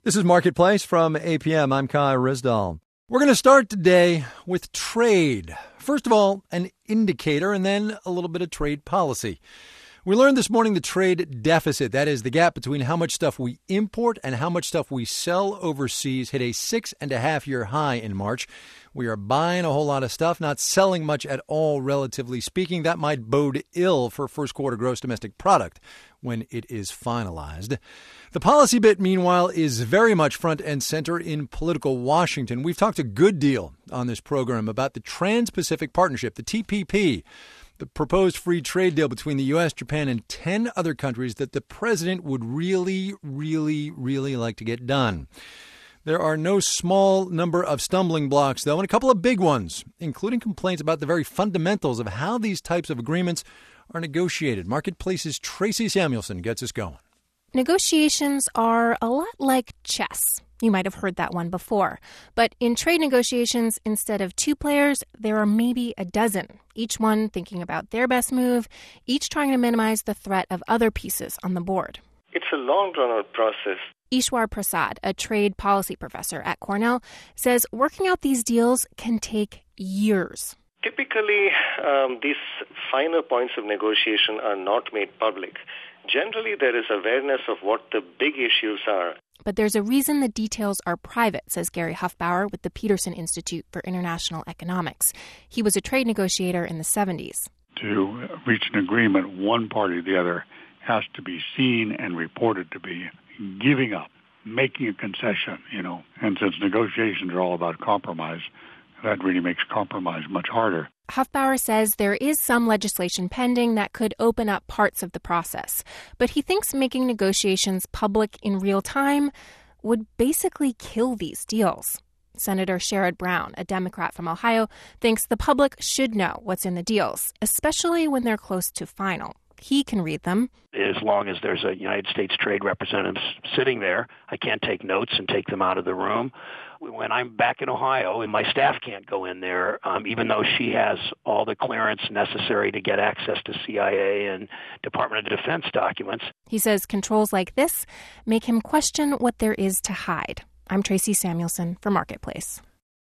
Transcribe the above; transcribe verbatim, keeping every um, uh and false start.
This is Marketplace from A P M. I'm Kai Risdall. We're going to start today with trade. First of all, an indicator and then a little bit of trade policy. We learned this morning the trade deficit, that is the gap between how much stuff we import and how much stuff we sell overseas, hit a six and a half year high in March. We are buying a whole lot of stuff, not selling much at all, relatively speaking. That might bode ill for first quarter gross domestic product when it is finalized. The policy bit, meanwhile, is very much front and center in political Washington. We've talked a good deal on this program about the Trans-Pacific Partnership, the T P P, the proposed free trade deal between the U S, Japan, and ten other countries that the president would really, really, really like to get done. There are no small number of stumbling blocks, though, and a couple of big ones, including complaints about the very fundamentals of how these types of agreements are negotiated. Marketplace's Tracy Samuelson gets us going. Negotiations are a lot like chess. You might have heard that one before. But in trade negotiations, instead of two players, there are maybe a dozen, each one thinking about their best move, each trying to minimize the threat of other pieces on the board. It's a long, drawn-out process. Ishwar Prasad, a trade policy professor at Cornell, says working out these deals can take years. Typically, um, these finer points of negotiation are not made public. Generally, there is awareness of what the big issues are. But there's a reason the details are private, says Gary Huffbauer with the Peterson Institute for International Economics. He was a trade negotiator in the seventies. To reach an agreement, one party or the other has to be seen and reported to be giving up, making a concession, you know. And since negotiations are all about compromise, that really makes compromise much harder. Huffbauer says there is some legislation pending that could open up parts of the process, but he thinks making negotiations public in real time would basically kill these deals. Senator Sherrod Brown, a Democrat from Ohio, thinks the public should know what's in the deals, especially when they're close to final. He can read them. As long as there's a United States trade representative sitting there, I can't take notes and take them out of the room. When I'm back in Ohio and my staff can't go in there, um, even though she has all the clearance necessary to get access to C I A and Department of Defense documents. He says controls like this make him question what there is to hide. I'm Tracy Samuelson for Marketplace.